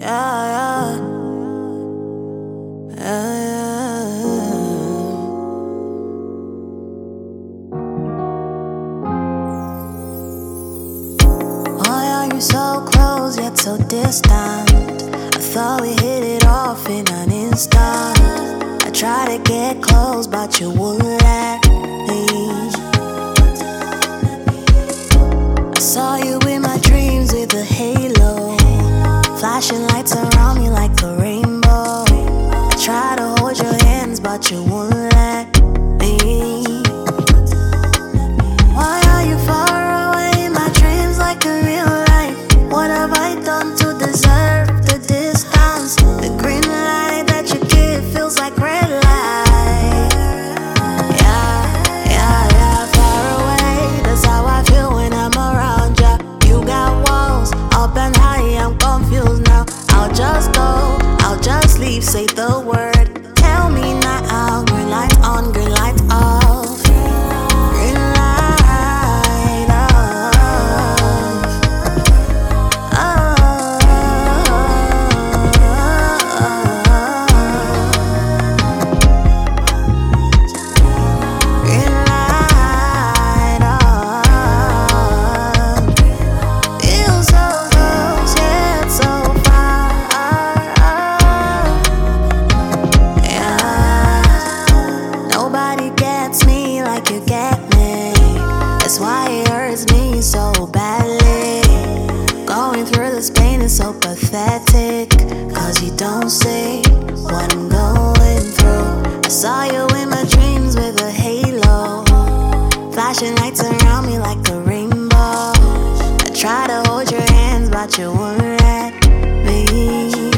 yeah, yeah. Why are you so close yet so distant? I thought we hit it off in an instant. I tried to get close, but you wouldn't let me. I saw you in my dreams with a halo, flashing lights around me like a rainbow. I tried to hold your hands, but you wouldn't let me. Why are you far away in my dreams like in real life? What have I done to deserve the distance? The green light that you give feels like red light. Yeah, yeah, yeah, far away. That's how I feel when I'm around ya. You got walls up and high, I'm confused now. I'll just go, I'll just leave, say the word. Tell me now, green light on, green light off. Green light off. Green light off. Feel so close yet so far. Yeah. Nobody gets me like you get me. That's why it hurts me so badly. Going through this pain is so pathetic, 'cause you don't see what I'm going through. I saw you in my dreams with a halo, flashing lights around me like a rainbow. I tried to hold your hands, but you wouldn't let me.